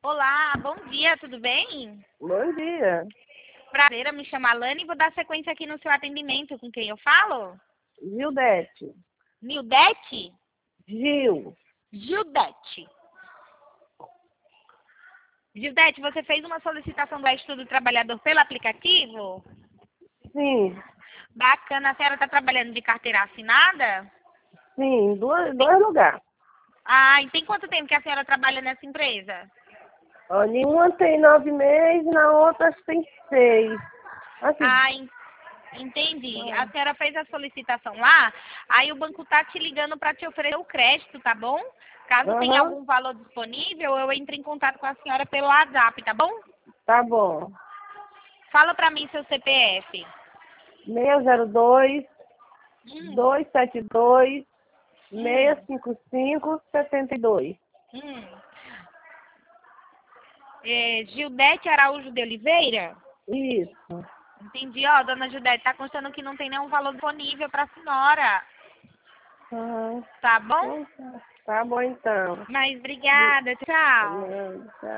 Olá, bom dia, tudo bem? Bom dia. Prazer, eu me chamo Alane e vou dar sequência aqui no seu atendimento. Com quem eu falo? Gildete. Nildete? Gil. Gildete. Gildete, você fez uma solicitação do Estudo do Trabalhador pelo aplicativo? Sim, Bacana, a senhora está trabalhando de carteira assinada? sim, dois lugares. Ah, e tem quanto tempo que a senhora trabalha nessa empresa? Ó, em uma tem 9 meses, na outra acho que tem 6. Assim, Ah, entendi. A senhora fez a solicitação lá, aí o banco tá te ligando para te oferecer o crédito, tá bom? Caso tenha aham, algum valor disponível, eu entro em contato com a senhora pelo WhatsApp, tá bom? tá bom. Fala para mim seu CPF. 602 Hum, 272 hum, 655 72. hum. Gildete Araújo de Oliveira? Isso. Entendi, ó, dona Gildete, tá constando que não tem nenhum valor disponível para a senhora, Aham. tá bom? Então, tá bom então. Mas obrigada, tchau. Tchau.